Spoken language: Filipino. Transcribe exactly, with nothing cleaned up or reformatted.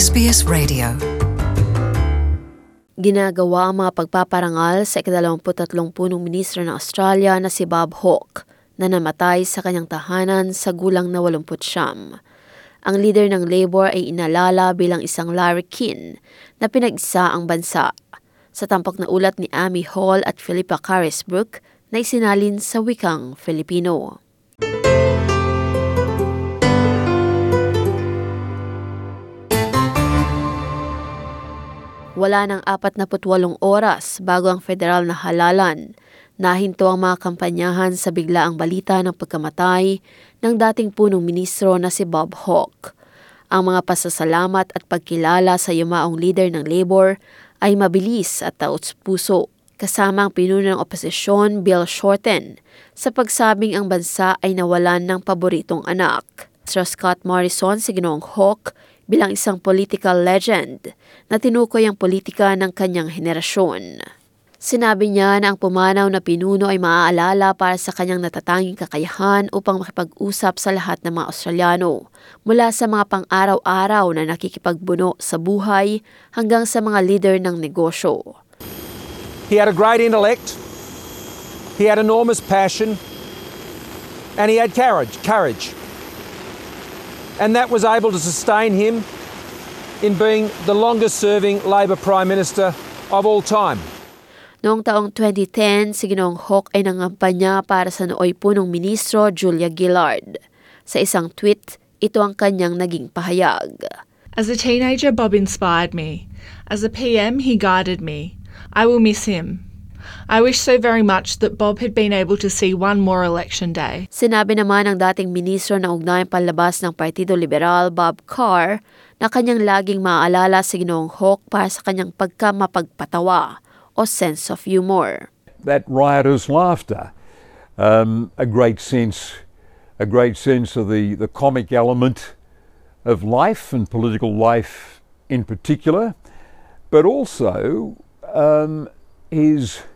S B S Radio. Ginagawa ang mga pagpaparangal sa ikadalawamput-tatlong punong ministro ng Australia na si Bob Hawke na namatay sa kanyang tahanan sa gulang na walumput siyam. Ang leader ng Labor ay inalala bilang isang larrikin na pinag-isa ang bansa. Sa tampok na ulat ni Amy Hall at Philippa Carisbrook na isinalin sa wikang Filipino. Wala ng apat na putwalong oras bago ang federal na halalan. Nahinto ang mga kampanyahan sa biglaang balita ng pagkamatay ng dating punong ministro na si Bob Hawke. Ang mga pasasalamat at pagkilala sa yumaong leader ng Labor ay mabilis at taos-puso, kasama ang pinuno ng oposisyon Bill Shorten sa pagsabing ang bansa ay nawalan ng paboritong anak. Sir Scott Morrison si Ginoong Hawke bilang isang political legend na tinukoy ang politika ng kanyang henerasyon. Sinabi niya na ang pumanaw na pinuno ay maaalala para sa kanyang natatanging kakayahan upang makipag-usap sa lahat ng mga Australiano, mula sa mga pang-araw-araw na nakikipagbuno sa buhay hanggang sa mga leader ng negosyo. He had a great intellect, he had enormous passion, and he had courage, courage. And that was able to sustain him in being the longest-serving Labor Prime Minister of all time. Noong taong twenty ten, si Ginoong Hawke ay nangampanya para sa nooy punong ministro Julia Gillard. Sa isang tweet, ito ang kanyang naging pahayag. As a teenager, Bob inspired me. As a P M, he guided me. I will miss him. I wish so very much that Bob had been able to see one more election day. Sinabi naman ng dating ministro na ugnayang panlabas ng Partido Liberal, Bob Carr, na kanyang laging maaalala si Ginoong Hawke para sa kanyang pagkamapagpatawa o sense of humor. That riotous laughter, um, a great sense, a great sense of the, the comic element of life and political life in particular, but also um, his